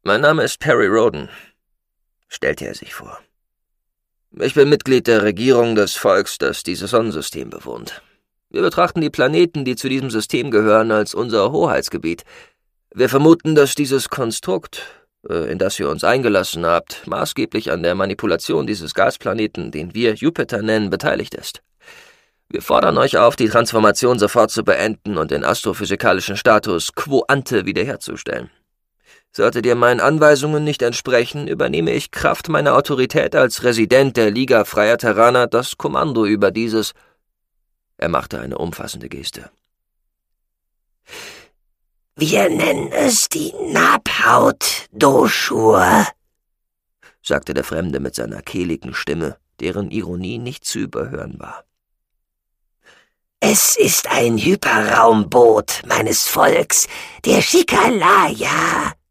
Mein Name ist Perry Roden, stellte er sich vor. Ich bin Mitglied der Regierung des Volks, das dieses Sonnensystem bewohnt. Wir betrachten die Planeten, die zu diesem System gehören, als unser Hoheitsgebiet. Wir vermuten, dass dieses Konstrukt, in das ihr uns eingelassen habt, maßgeblich an der Manipulation dieses Gasplaneten, den wir Jupiter nennen, beteiligt ist. Wir fordern euch auf, die Transformation sofort zu beenden und den astrophysikalischen Status quo ante wiederherzustellen. Solltet ihr meinen Anweisungen nicht entsprechen, übernehme ich Kraft meiner Autorität als Resident der Liga Freier Terraner das Kommando über dieses... Er machte eine umfassende Geste. »Wir nennen es die Nabhaut Doshur«, sagte der Fremde mit seiner kehligen Stimme, deren Ironie nicht zu überhören war. »Es ist ein Hyperraumboot meines Volks, der Shikalaya.«